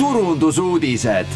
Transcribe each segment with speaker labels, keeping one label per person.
Speaker 1: turundusuudised.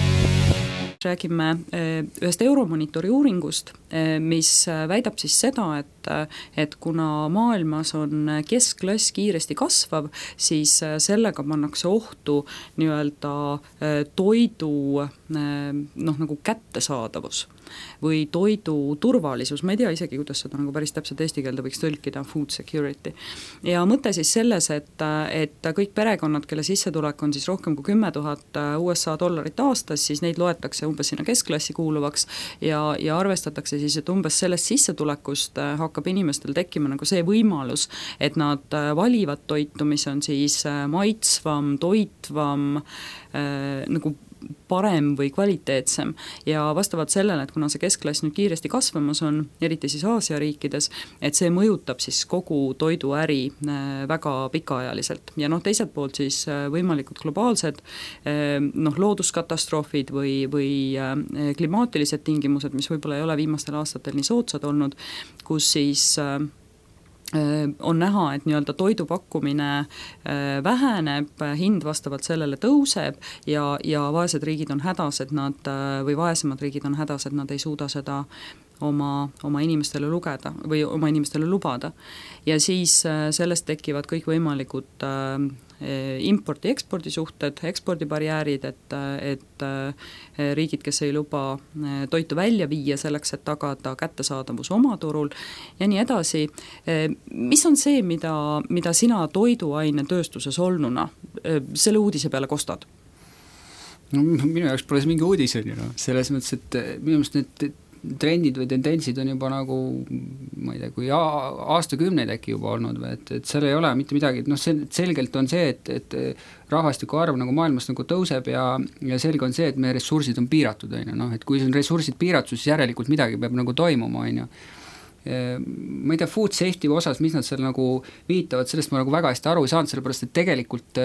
Speaker 2: Räägime ühest Euromonitori uuringust, mis väidab siis seda, et kuna maailmas on keskklass kiiresti kasvav, siis sellega pannakse ohtu nii-öelda toidu nagu kättesaadavus või toidu turvalisus, ma ei tea isegi, kuidas seda nagu päris täpselt eesti keelde võiks tõlkida, food security. Ja mõte siis selles, et kõik perekonnad, kelle sissetulek on siis rohkem kui 10 000 USA dollarit aastas, siis neid loetakse umbes sinna keskklassi kuuluvaks ja arvestatakse siis, et umbes sellest sissetulekust hakkab inimestel tekkima nagu see võimalus, et nad valivad toitu, mis on siis maitsvam, toitvam, nagu parem või kvaliteetsem ja vastavalt sellele, et kuna see keskklass nüüd kiiresti kasvamas on, eriti siis Aasia riikides, et see mõjutab siis kogu toiduäri väga pikaajaliselt ja teiselt poolt siis võimalikud globaalsed looduskatastroofid või klimaatilised tingimused, mis võib-olla ei ole viimastel aastatel nii soodsad olnud, kus siis on näha, et nii-öelda toidupakkumine väheneb, hind vastavalt sellele tõuseb ja vaesed riigid on hädas, et nad või vaesemad riigid on hädas, et nad ei suuda seda oma inimestele lugeda või oma inimestele lubada. Ja siis sellest tekivad kõik võimalikud impordi-ekspordi suhted, ekspordibarjäärid, et riigid, kes ei luba toitu välja viia selleks, et tagada kättesaadavus oma turul ja nii edasi. Mis on see, mida sina toiduaine tööstuses olnuna selle uudise peale kostad?
Speaker 3: No, minu jaoks pole see mingi uudis on ju, selles mõttes, et minu meelest need trendid või tendentsid on juba nagu, ma ei tea, kui aastakümneid äkki juba olnud või, et seal ei ole mitte midagi, selgelt on see, et rahvastiku arv nagu maailmas nagu tõuseb ja selge on see, et meie ressursid on piiratud, et kui on ressursid piiratud, siis järelikult midagi peab nagu toimuma, ma ei tea, food safety osas, mis nad seal nagu viitavad, sellest ma nagu väga hästi aru ei saanud, sellepärast et tegelikult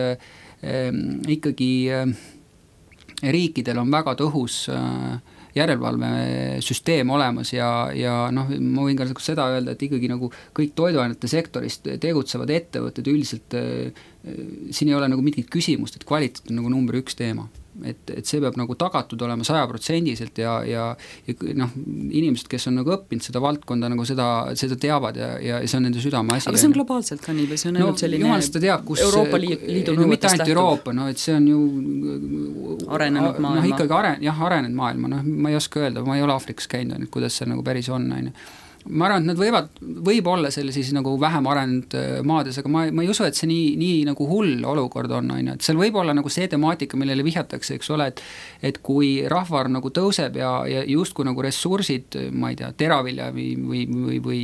Speaker 3: ikkagi riikidel on väga tõhus järelevalvesüsteem olemas ja ma võin ka seda öelda, et ikkagi nagu kõik toiduainete sektorist tegutsevad ettevõtted üldiselt, siin ei ole nagu mingit küsimust, et kvaliteet on nagu number 1 teema. Et see peab nagu tagatud olema 100% ja inimesed, kes on nagu õppinud seda valdkonda, nagu seda teavad ja see on nende südame asi.
Speaker 2: Aga see on globaalselt ka nii või see on ainult selline
Speaker 3: jumal seda teab, kus
Speaker 2: Euroopa Liidu nõuetest
Speaker 3: mitte ainult Euroopa, et see on ju
Speaker 2: arenenud maailma.
Speaker 3: Ikkagi arenenud maailma, ma ei oska öelda, ma ei ole Aafrikas käinud, kuidas see nagu päris on. Ma arvan, et nad võib olla selle siis nagu vähem arenenud maades, aga ma ei usu, et see nii nagu hull olukord on, et seal võib olla nagu see temaatika, millele vihjatakse, eks ole, et kui rahvaarv nagu tõuseb ja justkui nagu ressursid, ma ei tea, teravilja või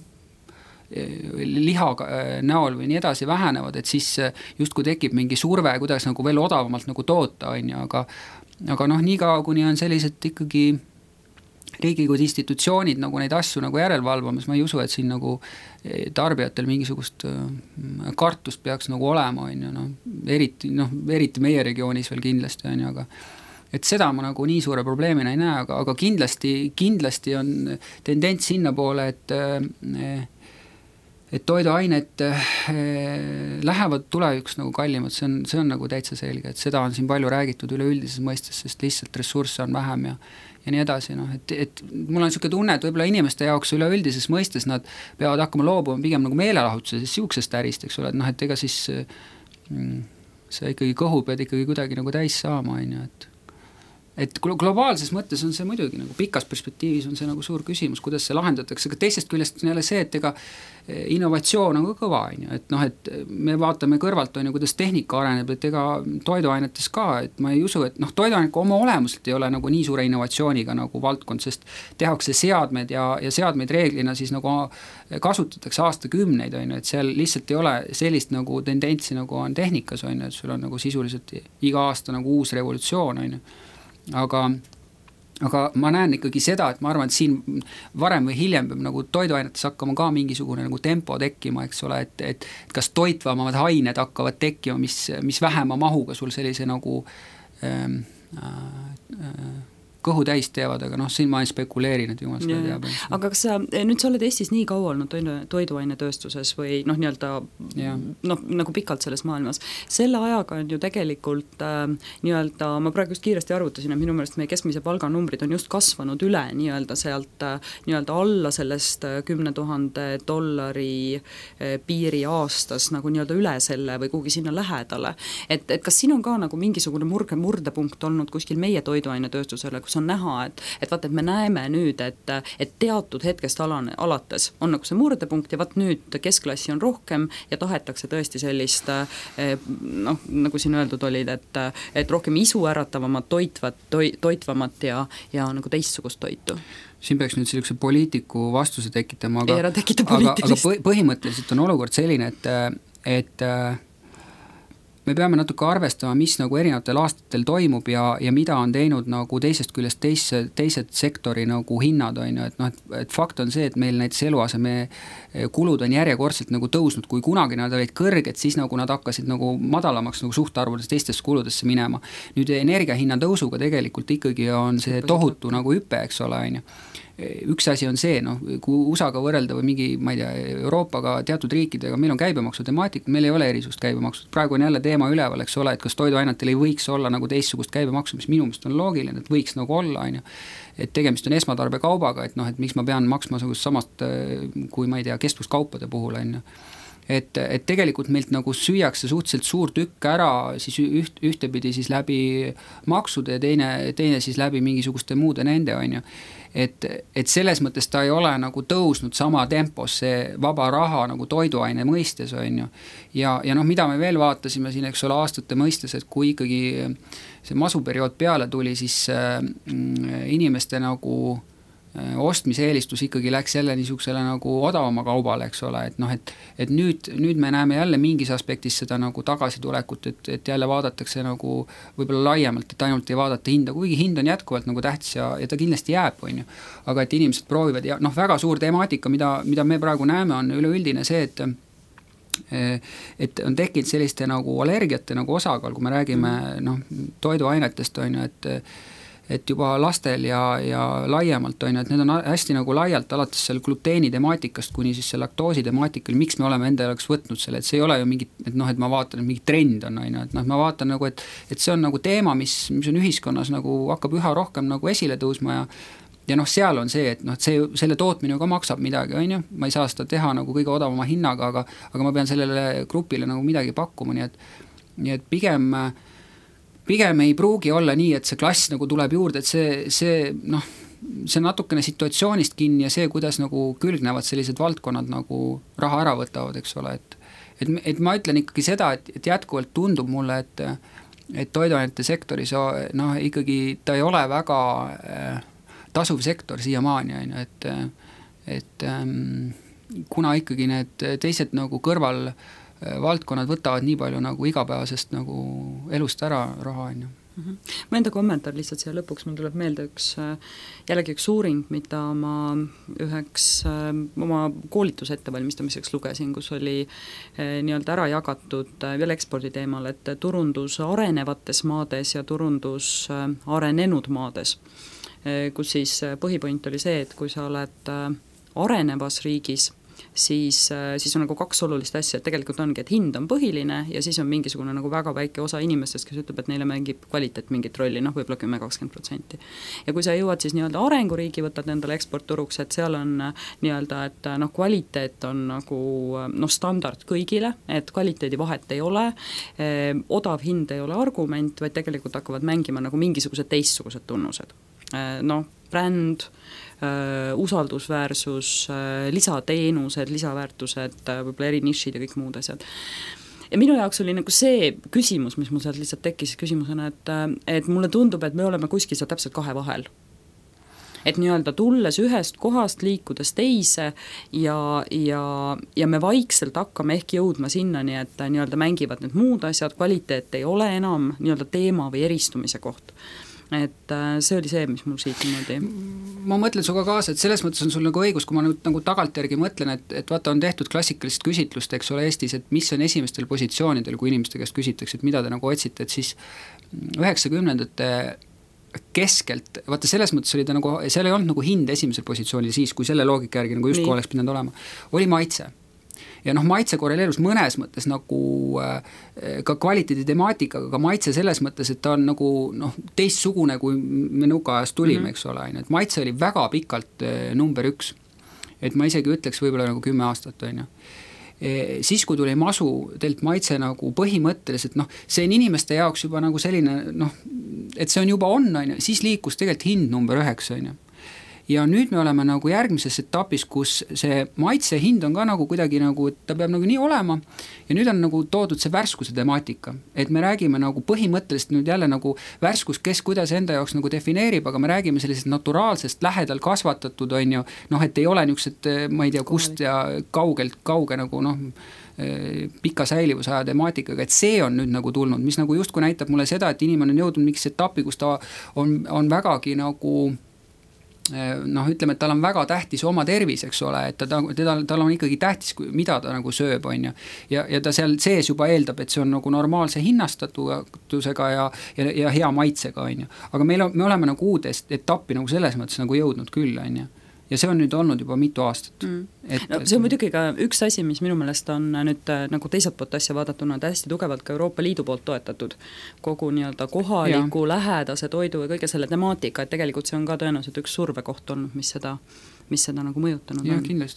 Speaker 3: liha näol või nii edasi vähenevad, et siis justkui tekib mingi surve, kuidas nagu veel odavamalt nagu toota, aga nii kaua, kuni on sellised ikkagi riigikud institutsioonid nagu neid asju nagu järelvalvamas, ma ei usu, et siin nagu tarbijatel mingisugust kartust peaks nagu olema, eriti meie regioonis veel kindlasti, aga et seda ma nagu nii suure probleemina ei näe, aga kindlasti on tendents sinna poole, et toiduained lähevad tuleviks nagu kallimad, see on nagu täitsa selge, et seda on siin palju räägitud üleüldises mõistes, sest lihtsalt ressursse on vähem ja nii edasi, et mul on niisugune tunne, et võib-olla inimeste jaoks üleüldises mõistes nad peavad hakkama loobuma pigem nagu meelelahutusest, siuksest ärist, eks ole, et ega siis sa ikkagi kõhu pead ikkagi kuidagi nagu täis saama, et globaalses mõttes on see muidugi nagu pikas perspektiivis on see nagu suur küsimus, kuidas see lahendatakse, aga teisest küljest on jälle see, et ega innovatsioon on ka kõva, et me vaatame kõrvalt, kuidas tehnika areneb, et ega toiduainetes ka, et ma ei usu, et toiduainet oma olemuselt ei ole nagu nii suure innovatsiooniga nagu valdkond, sest tehakse seadmed ja seadmeid reeglina siis nagu kasutatakse aastakümneid, et seal lihtsalt ei ole sellist nagu tendentsi nagu on tehnikas, et sul on nagu sisuliselt iga aasta nagu uus revolutsioon, aga ma näen ikkagi seda, et ma arvan, et siin varem või hiljem peab nagu toiduainetes hakkama ka mingisugune nagu tempo tekkima, eks ole, et kas toitvamad ained hakkavad tekkima, mis vähema mahuga sul sellise nagu kõhu täis teevad, aga siin ma ei spekuleerin, et jumal seda teab.
Speaker 2: Aga kas nüüd sa oled Eestis nii kaua olnud toiduainetööstuses või nii-öelda nagu pikalt selles maailmas, selle ajaga on ju tegelikult nii-öelda, ma praegu just kiiresti arvutasin, et minu meelest meie keskmise palganumbrid on just kasvanud üle nii-öelda sealt nii-öelda alla sellest $10,000 piiri aastas nagu nii-öelda üle selle või kuhugi sinna lähedale. Et kas siin on ka nagu mingisugune murdepunkt olnud kuskil meie toiduainetööstusele, kus on näha, et vaata, et me näeme nüüd, et teatud hetkest alates on nagu see murdepunkt ja vaat nüüd keskklassi on rohkem ja tahetakse tõesti sellist nagu siin öeldud olid, et rohkem isu äratavamat, toitvamat ja nagu teistsugust toitu.
Speaker 3: Siin peaks nüüd sellise poliitiku vastuse tekitama, aga põhimõtteliselt on olukord selline, et me peame natuke arvestama, mis nagu erinevatel aastatel toimub ja mida on teinud nagu teisest küljest teised sektori nagu hinnad on ju, et fakt on see, et meil näiteks eluaseme kulud on järjekordselt nagu tõusnud, kui kunagi nad olid kõrged, siis nagu nad hakkasid nagu madalamaks nagu suhtarvudes teistesse kuludesse minema. Nüüd energiahinna tõusuga tegelikult ikkagi on see tohutu nagu hüpe, eks ole, on ju. Üks asi on see, kui USA-ga võrrelda või mingi, ma ei tea, Euroopaga teatud riikidega, meil on käibemaksu temaatik, meil ei ole erisust käibemaksud, praegu on jälle teema üleval, eks ole, et kas toiduainetel ei võiks olla nagu teistsugust käibemaksu, mis minu meelest on loogiline, et võiks nagu olla, on ju. Et tegemist on esmatarbekaubaga, et miks ma pean maksma samast kui, ma ei tea, kestvuskaupade puhul, on ju. Et tegelikult meilt nagu süüakse suhteliselt suur tükk ära siis ühtepidi siis läbi maksude ja teine siis läbi mingisuguste muude nende, on ju. Et selles mõttes ta ei ole nagu tõusnud sama tempos see vaba raha nagu toiduaine mõistes, on ju. Ja mida me veel vaatasime siin, eks ole, aastate mõistes, et kui ikkagi see masuperiood peale tuli, siis inimeste nagu ostmise eelistus ikkagi läks jälle niisugusele nagu odavama kaubale, eks ole, et nüüd me näeme jälle mingis aspektis seda nagu tagasitulekut, et jälle vaadatakse nagu võib-olla laiemalt, et ainult ei vaadata hinda, kuigi hind on jätkuvalt nagu tähtis ja ta kindlasti jääb, on ju. Aga et inimesed proovivad ja väga suur temaatika, mida me praegu näeme, on üleüldine see, et on tekkinud selliste nagu allergiate nagu osakaal, kui me räägime toiduainetest, on ju, et juba lastel ja laiemalt on, et need on hästi nagu laialt alates seal gluteeni temaatikast kuni siis see laktoosi temaatikal, miks me oleme enda jaoks võtnud selle, et see ei ole ju mingi, et ma vaatan, et mingi trend on, et ma vaatan nagu, et see on nagu teema, mis on ühiskonnas nagu hakkab üha rohkem nagu esile tõusma ja seal on see, et selle tootmine ka maksab midagi, on ju, ma ei saa seda teha nagu kõige odavama hinnaga, aga ma pean sellele grupile nagu midagi pakkuma, nii et pigem ei pruugi olla nii, et see klass nagu tuleb juurde, et see natukene situatsioonist kinni ja see, kuidas nagu külgnevad sellised valdkonnad nagu raha ära võtavad, eks ole, et ma ütlen ikkagi seda, et jätkuvalt tundub mulle, et toiduainete sektoris ikkagi ta ei ole väga tasuv sektor siiamaani, on ju, et kuna ikkagi need teised nagu kõrval valdkonnad võtavad nii palju nagu igapäevasest nagu elust ära raha, on ju.
Speaker 2: Ma enda kommentaar lihtsalt siia lõpuks, mul tuleb meelde jällegi üks uuring, mida ma üheks oma koolituse ettevalmistamiseks lugesin, kus oli nii-öelda ära jagatud veel ekspordi teemal, et turundus arenevates maades ja turundus arenenud maades, kus siis põhipoint oli see, et kui sa oled arenevas riigis, siis on nagu kaks olulist asja, et tegelikult ongi, et hind on põhiline ja siis on mingisugune nagu väga väike osa inimestest, kes ütleb, et neile mängib kvaliteet mingit rolli, võib-olla 10-20%. Ja kui sa jõuad siis nii-öelda arenguriigi, võtad endale eksportturuks, et seal on nii-öelda, et kvaliteet on nagu standard kõigile, et kvaliteedi vahet ei ole, odav hind ei ole argument, vaid tegelikult hakkavad mängima nagu mingisugused teistsugused tunnused. Bränd, usaldusväärsus, lisateenused, lisaväärtused, võib-olla eri nišid ja kõik muud asjad. Ja minu jaoks oli nagu see küsimus, mis mul sealt lihtsalt tekkis küsimusena, et mulle tundub, et me oleme kuskil seal täpselt kahe vahel. Et nii-öelda tulles ühest kohast, liikudes teise ja me vaikselt hakkame ehk jõudma sinnani, et nii-öelda mängivad need muud asjad, kvaliteet ei ole enam nii-öelda teema või eristumise koht. Et see oli see, mis mul siit niimoodi.
Speaker 3: Ma mõtlen suga kaasa, et selles mõttes on sul nagu õigus, kui ma nüüd nagu tagalt järgi mõtlen, et vaata on tehtud klassikalist küsitlust, eks ole, Eestis, et mis on esimestel positsioonidel, kui inimeste käest küsitakse, et mida te nagu otsite, et siis 90-ndate keskelt, vaata selles mõttes oli ta nagu, seal ei olnud nagu hind esimesel positsioonil siis, kui selle loogika järgi nagu justkui oleks pidanud olema, oli maitse. Ja maitse korreleerus mõnes mõttes nagu ka kvaliteedi temaatikaga, aga maitse selles mõttes, et ta on nagu teistsugune, kui me nukaajast tulime, eks ole, et maitse oli väga pikalt number 1. Et ma isegi ütleks võib-olla nagu 10 aastat, on ju. Siis, kui tuli masu, teilt maitse nagu põhimõtteliselt, see on inimeste jaoks juba nagu selline, et see on juba on ju, siis liikus tegelikult hind number 9, on ju. Ja nüüd me oleme nagu järgmises etapis, kus see maitse hind on ka nagu kuidagi nagu, et ta peab nagu nii olema ja nüüd on nagu toodud see värskuse temaatika, et me räägime nagu põhimõtteliselt nüüd jälle nagu värskus, kes kuidas enda jaoks nagu defineerib, aga me räägime sellisest naturaalsest lähedal kasvatatud, on ju, et ei ole niisugused, ma ei tea, kust ja kauge nagu pika säilivusaja temaatikaga, et see on nüüd nagu tulnud, mis nagu justkui näitab mulle seda, et inimene on jõudnud mingisse etappi, kus ta on vägagi nagu ütleme, et tal on väga tähtis oma tervis, eks ole, et tal on ikkagi tähtis, mida ta nagu sööb, on ju. Ja ta seal sees juba eeldab, et see on nagu normaalse hinnastatusega ja hea maitsega, on ju. Aga me oleme nagu uudes etappi nagu selles mõttes nagu jõudnud küll, on ju. Ja see on nüüd olnud juba mitu aastat.
Speaker 2: See on muidugi ka üks asi, mis minu meelest on nüüd nagu teiselt poolt asja vaadatuna hästi tugevalt ka Euroopa Liidu poolt toetatud kogu nii-öelda kohaliku lähedase toidu ja kõige selle temaatika, et tegelikult see on ka tõenäoliselt üks survekoht olnud, mis seda nagu mõjutanud
Speaker 3: ja,
Speaker 2: on.
Speaker 3: Kindlasti.